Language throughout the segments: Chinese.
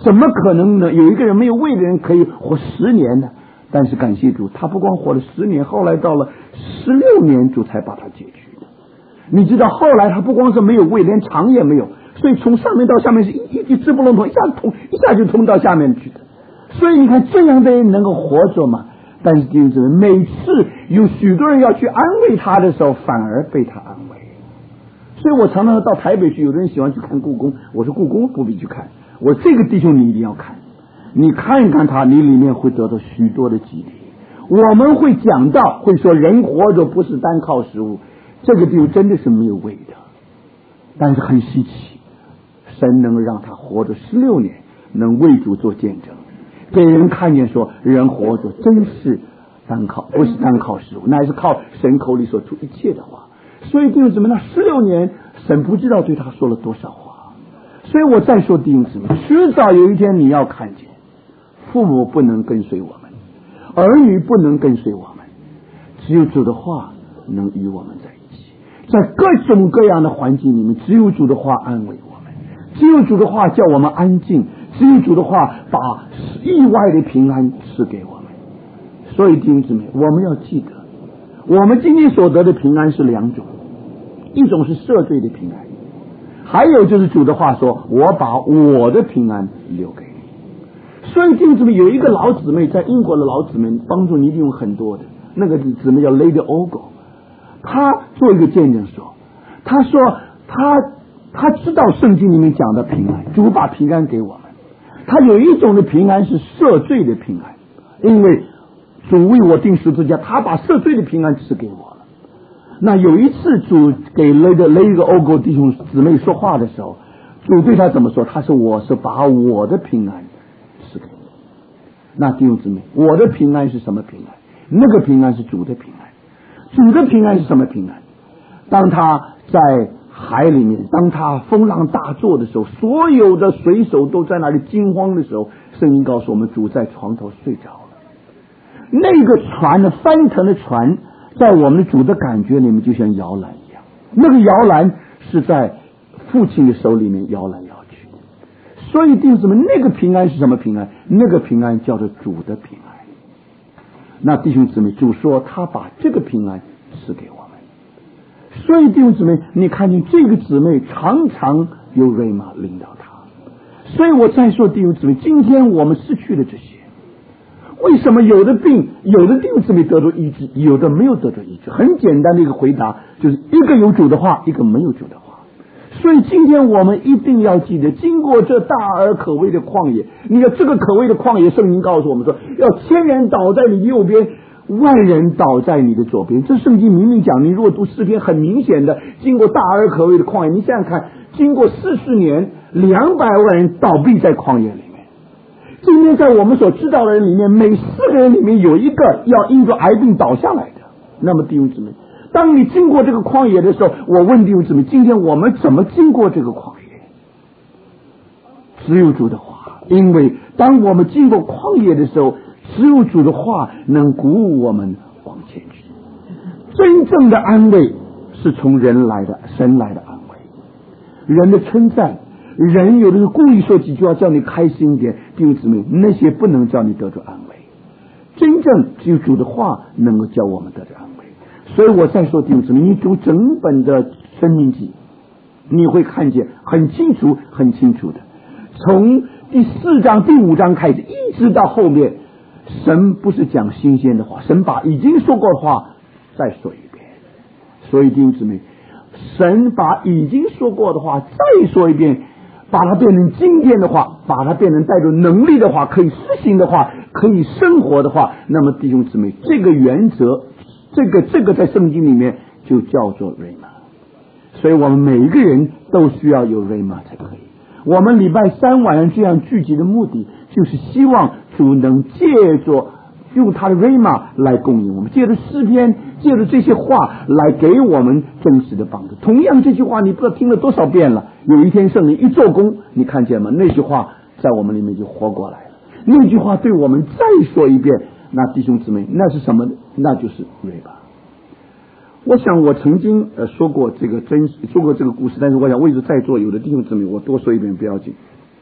怎么可能呢？有一个人没有胃的人可以活10年呢？但是感谢主，他不光活了10年，后来到了16年，主才把他解决的。你知道，后来他不光是没有胃，连肠也没有，所以从上面到下面是一直不拢统，一下就通到下面去的。所以你看，这样的人能够活着吗？但是弟兄姊妹，每次有许多人要去安慰他的时候，反而被他安慰。所以我常常到台北去，有的人喜欢去看故宫，我说故宫不必去看，我这个弟兄你一定要看，你看一看他，你里面会得到许多的激励。我们会讲到，会说人活着不是单靠食物，这个弟兄真的是没有胃的，但是很稀奇，神能让他活着16年，能为主做见证，给人看见说人活着真是不是单靠食物，乃是靠神口里所出一切的话。所以弟兄姊妹，那16年神不知道对他说了多少话。所以我再说弟兄姊妹，迟早有一天你要看见，父母不能跟随我们，儿女不能跟随我们，只有主的话能与我们在一起。在各种各样的环境里面，只有主的话安慰我们，只有主的话叫我们安静，只有主的话把意外的平安赐给我们。所以弟兄姊妹，我们要记得，我们今天所得的平安是2种，一种是赦罪的平安，还有就是主的话说，我把我的平安留给你。所以弟兄姊妹，有一个老姊妹，在英国的老姊妹帮助你一定有很多的，那个姊妹叫 Lady Ogle， 她做一个见证说，她说她知道圣经里面讲的平安，主把平安给我们。她有一种的平安是赦罪的平安，因为主为我定十字架，他把赦罪的平安赐给我了。那有一次主给了一个欧国弟兄姊妹说话的时候，主对他怎么说？他说我是把我的平安赐给你。那弟兄姊妹，我的平安是什么平安？那个平安是主的平安。主的平安是什么平安？当他在海里面，当他风浪大作的时候，所有的水手都在那里惊慌的时候，圣经告诉我们，主在床头睡着了。那个船呢，翻腾的船，在我们的主的感觉里面就像摇篮一样，那个摇篮是在父亲的手里面摇来摇去的。所以弟兄姊妹，那个平安是什么平安？那个平安叫做主的平安。那弟兄姊妹，主说他把这个平安赐给我们。所以弟兄姊妹，你看见这个姊妹常常有瑞玛领导他。所以我再说弟兄姊妹，今天我们失去了这些，为什么有的病，有的弟兄姊妹得到医治，有的没有得到医治？很简单的一个回答，就是一个有主的话，一个没有主的话。所以今天我们一定要记得，经过这大而可畏的旷野，你看这个可畏的旷野，圣经告诉我们说，要1000人倒在你右边，10000人倒在你的左边。这圣经明明讲，你如果读诗篇，很明显的，经过大而可畏的旷野，你想想看，经过40年，200万人倒闭在旷野里面。今天在我们所知道的人里面，每4个人里面有一个要因着癌病倒下来的。那么弟兄姊妹，当你经过这个旷野的时候，我问弟兄姊妹，今天我们怎么经过这个旷野？只有主的话，因为当我们经过旷野的时候，只有主的话能鼓舞我们往前去。真正的安慰是从人来的，神来的安慰。人的称赞，人有的时候故意说几句话叫你开心一点，弟兄姊妹，那些不能叫你得着安慰。真正只有主的话能够叫我们得着安慰。所以我再说弟兄姊妹，你读整本的申命记，你会看见很清楚的，从第4章第5章开始一直到后面，神不是讲新鲜的话，神把已经说过的话再说一遍。所以弟兄姊妹，神把已经说过的话再说一遍，把它变成今天的话，把它变成带着能力的话，可以实行的话，可以生活的话，那么弟兄姊妹，这个原则，这个在圣经里面就叫做瑞玛。所以我们每一个人都需要有瑞玛才可以。我们礼拜3晚上这样聚集的目的，就是希望主能借着用他的瑞玛来供应我们，借着诗篇，借着这些话来给我们真实的帮助。同样这句话你不知道听了多少遍了，有一天圣灵一做工，你看见吗？那句话在我们里面就活过来了。那句话对我们再说一遍，那弟兄姊妹，那是什么呢？那就是瑞玛。我想我曾经说过这个故事，但是我想为着在座有的弟兄姊妹，我多说一遍不要紧。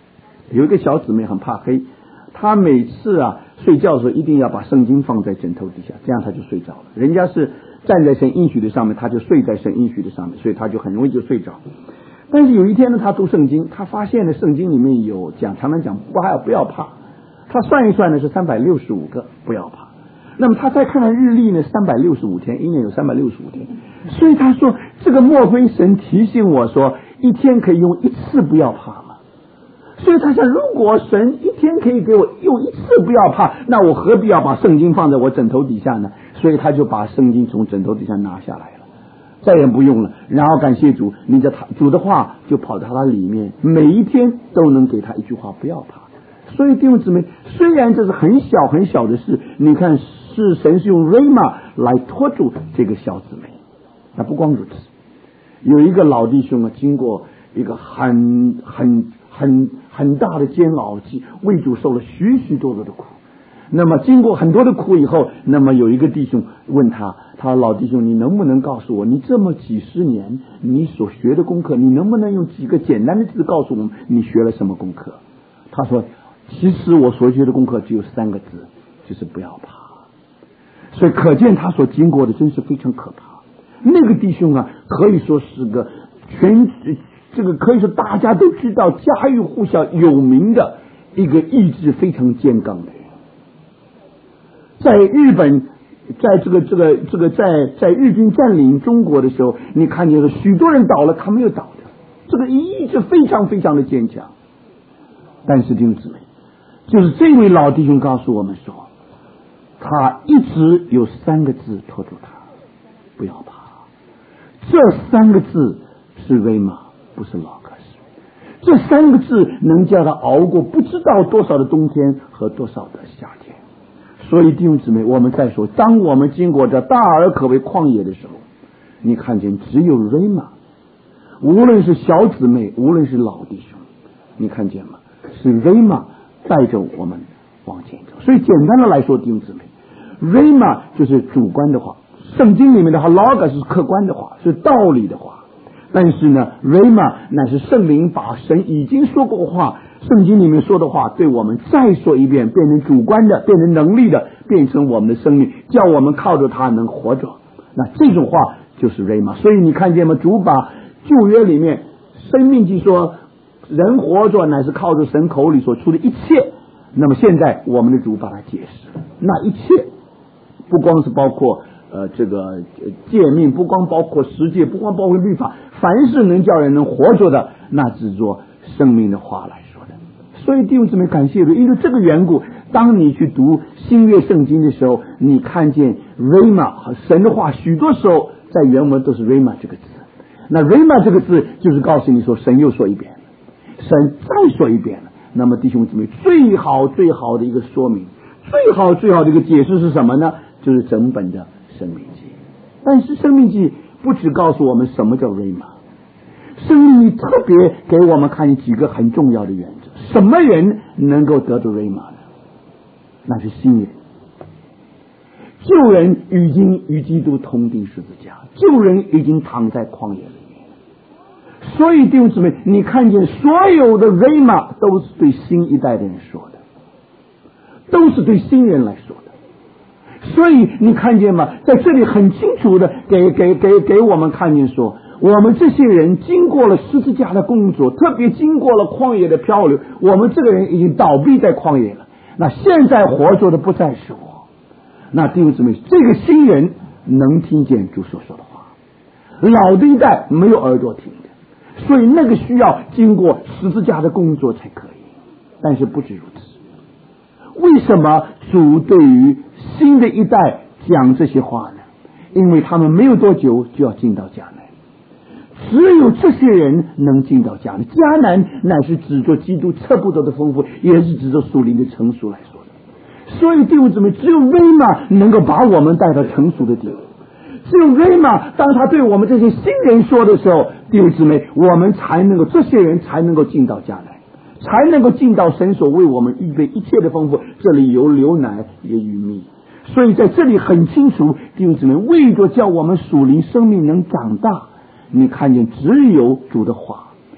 有一个小姊妹很怕黑，她每次睡觉的时候一定要把圣经放在枕头底下，这样她就睡着了。人家是站在神应许的上面，她就睡在神应许的上面，所以她就很容易就睡着。但是有一天呢，她读圣经，她发现了圣经里面有常常讲不要怕，她算一算呢是365个不要怕。那么她再看看日历呢，365天，一年有365天，所以她说这个莫非神提醒我说一天可以用一次不要怕吗？所以他想，如果神一天可以给我用一次不要怕，那我何必要把圣经放在我枕头底下呢？所以他就把圣经从枕头底下拿下来了，再也不用了。然后感谢主，你的主的话就跑到他里面，每一天都能给他一句话不要怕。所以弟兄姊妹，虽然这是很小很小的事，你看是神是用 Rhema 来拖住这个小姊妹。那不光如此，有一个老弟兄经过一个很大的煎熬，为主受了许许多多的苦。那么经过很多的苦以后，那么有一个弟兄问他说老弟兄，你能不能告诉我，你这么几十年你所学的功课，你能不能用几个简单的字告诉我们你学了什么功课？他说其实我所学的功课只有3个字，就是不要怕。所以可见他所经过的真是非常可怕。那个弟兄可以说是个这个可以说大家都知道家喻户晓有名的一个意志非常坚刚的人。在日本，在在日军占领中国的时候，你看见了许多人倒了，他没有倒的，这个意志非常非常的坚强。但是弟兄姊妹，就是这位老弟兄告诉我们说，他一直有3个字拖住他，不要怕。这3个字是Rhema，不是老格斯。这3个字能叫他熬过不知道多少的冬天和多少的夏天。所以弟兄姊妹，我们再说，当我们经过这大而可为旷野的时候，你看见只有Rhema，无论是小姊妹，无论是老弟兄，你看见吗？是Rhema带着我们往前走。所以简单的来说，弟兄姊妹，Rhema就是主观的话，圣经里面的话 Logos 是客观的话，是道理的话。但是呢 Rhema 乃是圣灵把神已经说过话，圣经里面说的话对我们再说一遍，变成主观的，变成能力的，变成我们的生命，叫我们靠着它能活着。那这种话就是 Rhema。 所以你看见吗？主把旧约里面生命记说人活着乃是靠着神口里所出的一切，那么现在我们的主把它解释了，那一切不光是包括这个诫命，不光包括十诫，不光包括律法，凡是能叫人能活着的，那只做生命的话来说的。所以弟兄姊妹，感谢主，因为这个缘故，当你去读新约圣经的时候，你看见 Rhema 和神的话，许多时候在原文都是 Rhema 这个字。那 Rhema 这个字就是告诉你说，神又说一遍了，神再说一遍了。那么弟兄姊妹，最好的一个说明，最好的一个解释是什么呢？就是整本的生命记。但是生命记不只告诉我们什么叫 Rhema， 生命记特别给我们看几个很重要的原则。什么人能够得到 Rhema 呢？那是新人。旧人已经与基督同钉十字架，旧人已经躺在旷野里面。所以弟兄姊妹，你看见所有的 Rhema 都是对新一代的人说的，都是对新人来说的。所以你看见吗？在这里很清楚的给我们看见说，我们这些人经过了十字架的工作，特别经过了旷野的漂流，我们这个人已经倒闭在旷野了。那现在活着的不再是我。那弟兄姊妹，这个新人能听见主所说的话，老的一代没有耳朵听的，所以那个需要经过十字架的工作才可以。但是不止如此，为什么主对于新的一代讲这些话呢？因为他们没有多久就要进到迦南，只有这些人能进到迦南。迦南乃是指着基督测不得的丰富，也是指着属灵的成熟来说的。所以弟兄姊妹，只有 Rhema 能够把我们带到成熟的地步。只有 Rhema 当他对我们这些新人说的时候，弟兄姊妹，我们才能够，这些人才能够进到迦南，才能够进到神所为我们预备一切的丰富。这里有流奶也与蜜。所以在这里很清楚，弟兄姊妹，为着叫我们属灵生命能长大，你看见只有主的话，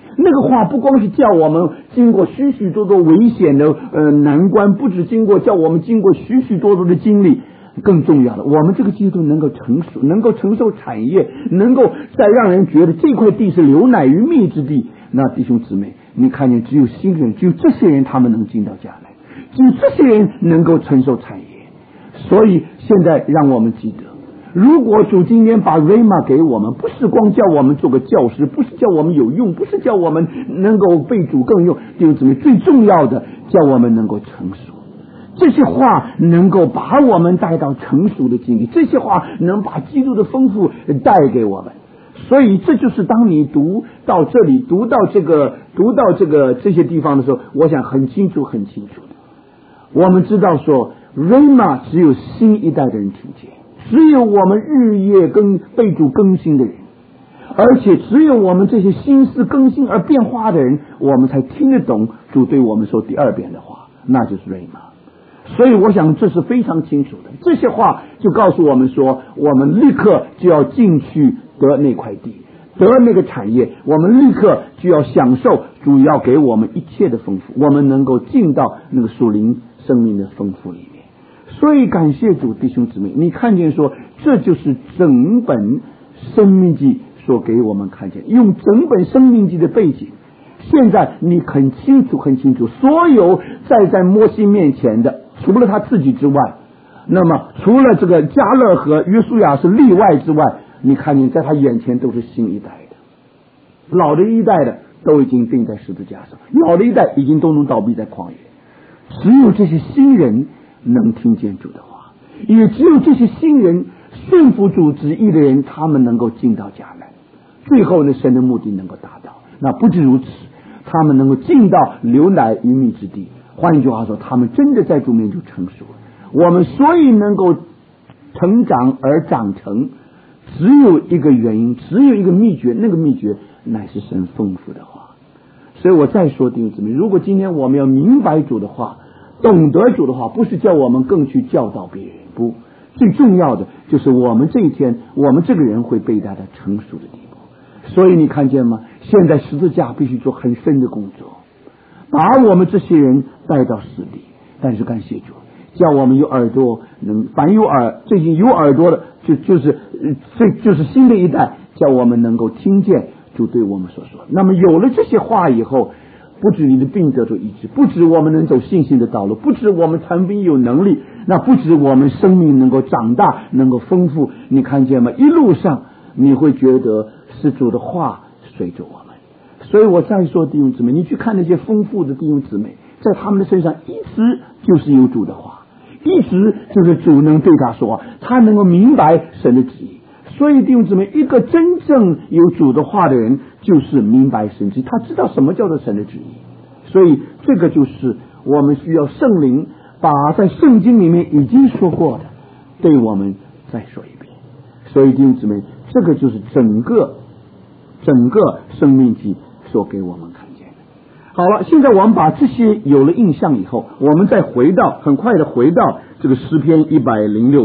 那个话不光是叫我们经过许许多多危险的难关，不止叫我们经过许许多多的经历，更重要的，我们这个基督能够成熟，能够承受产业，能够再让人觉得这块地是流奶与蜜之地。那弟兄姊妹，你看见只有新人，只有这些人他们能进到家来，只有这些人能够承受产业。所以现在让我们记得，如果主今天把 Rhema 给我们，不是光叫我们做个教师，不是叫我们有用，不是叫我们能够被主更用，弟兄姊妹，最重要的叫我们能够成熟。这些话能够把我们带到成熟的境地，这些话能把基督的丰富带给我们。所以这就是当你读到这里，读到这些地方的时候，我想很清楚的，我们知道说 Rhema 只有新一代的人听见，只有我们日夜被主更新的人，而且只有我们这些心思更新而变化的人，我们才听得懂主对我们说第二遍的话，那就是 Rhema。所以我想这是非常清楚的，这些话就告诉我们说，我们立刻就要进去得那块地，得那个产业，我们立刻就要享受主要给我们一切的丰富，我们能够进到那个属灵生命的丰富里面。所以感谢主，弟兄姊妹，你看见说这就是整本生命记所给我们看见，用整本生命记的背景，现在你很清楚，所有在摩西面前的，除了他自己之外，那么除了这个迦勒和约书亚是例外之外，你看见在他眼前都是新一代的，老的一代的都已经钉在十字架上，老的一代已经都能倒闭在旷野，只有这些新人能听见主的话，也只有这些新人顺服主旨意的人，他们能够进到迦南，最后呢，神的目的能够达到。那不止如此，他们能够进到流奶与蜜之地。换一句话说，他们真的在主面就成熟了。我们所以能够成长而长成，只有一个原因，只有一个秘诀，那个秘诀乃是神丰富的话。所以我再说弟兄姊妹，如果今天我们要明白主的话，懂得主的话，不是叫我们更去教导别人，不，最重要的就是我们这一天，我们这个人会被带到成熟的地步。所以你看见吗？现在十字架必须做很深的工作，把我们这些人带到死地。但是感谢主，叫我们有耳朵凡有耳，最近有耳朵的就是新的一代，叫我们能够听见主对我们所说。那么有了这些话以后，不止你的病得着医治，不止我们能走信心的道路，不止我们残兵有能力，那不止我们生命能够长大，能够丰富。你看见吗？一路上你会觉得是主的话随着我们。所以我再说弟兄姊妹，你去看那些丰富的弟兄姊妹，在他们的身上一直就是有主的话，一直就是主能对他说，他能够明白神的旨意。所以弟兄姊妹，一个真正有主的话的人，就是明白神旨意，他知道什么叫做神的旨意。所以这个就是我们需要圣灵把在圣经里面已经说过的对我们再说一遍。所以弟兄姊妹，这个就是整个生命记所给我们看见的。好了，现在我们把这些有了印象以后，我们再很快的回到这个诗篇107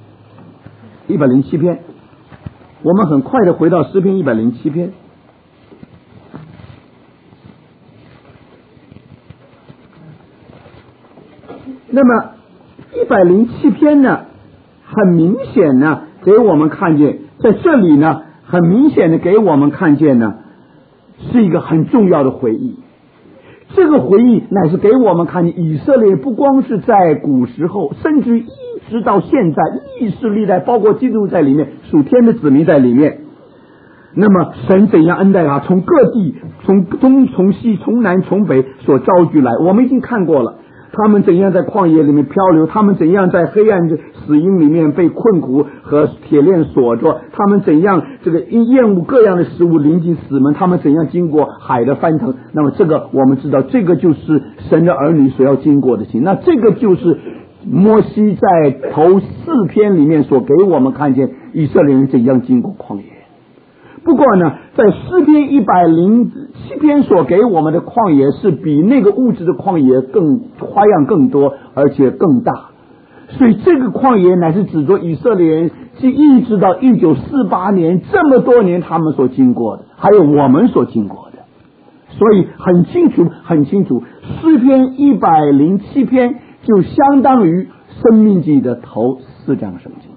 篇，我们很快的回到诗篇107篇。那么107篇呢，很明显呢给我们看见，在这里呢很明显的给我们看见呢是一个很重要的回忆。这个回忆乃是给我们看见以色列不光是在古时候，甚至一直到现在历世历代，包括基督在里面，属天的子民在里面，那么神怎样恩待他，从各地，从东从西从南从北所招聚来，我们已经看过了。他们怎样在旷野里面漂流，他们怎样在黑暗的死荫里面被困苦和铁链锁着，他们怎样这个厌恶各样的食物临近死门，他们怎样经过海的翻腾。那么这个我们知道，这个就是神的儿女所要经过的情。那这个就是摩西在头4篇里面所给我们看见以色列人怎样经过旷野。不过呢，在诗篇107篇所给我们的旷野是比那个物质的旷野更花样更多，而且更大。所以这个旷野乃是指着以色列人一直到1948年这么多年他们所经过的，还有我们所经过的。 所以很清楚，诗篇107篇就相当于申命记的头4章圣经。